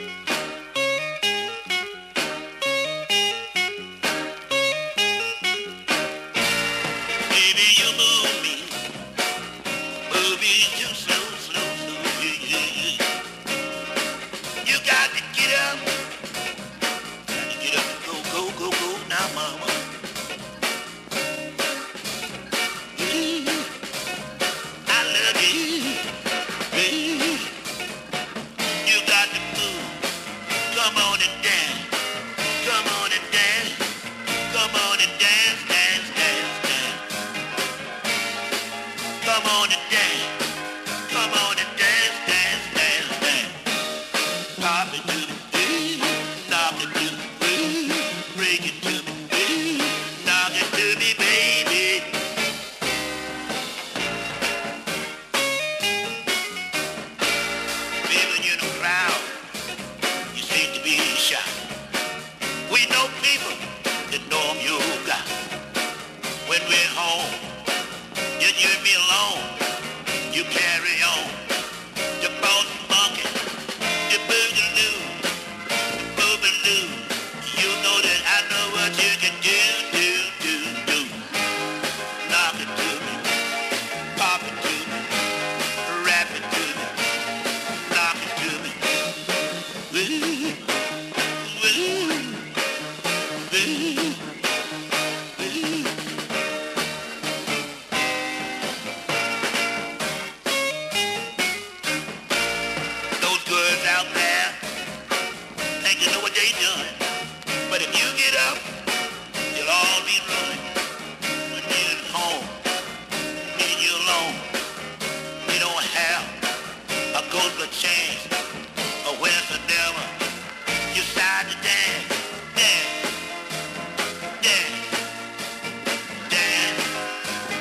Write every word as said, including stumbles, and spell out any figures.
Baby, you move me, move me too slow, slow, slow. Yeah, yeah, yeah. You got to get up, got to get up and go, go, go, go now, mama. Ooh, I love you, baby. You got to move, come on and dance, come on and dance, come on and dance, dance, dance, dance. Come on and dance, come on and dance, dance, dance, dance. Pop it to the beat, knock it to the beat, break it to the beat, knock it to me, baby. Baby, in a crowd, you seem to be shy. We know people that know you got. When we're home, you leave me alone. You carry on. You boss monkey. You boogaloo. You boogaloo. You know that I know what you can do, do, do, do. Knock it to me. Pop it to me. Rap it to me. Knock it to me. Woo, woo, woo, woo. Those girls out there think they know what they doing.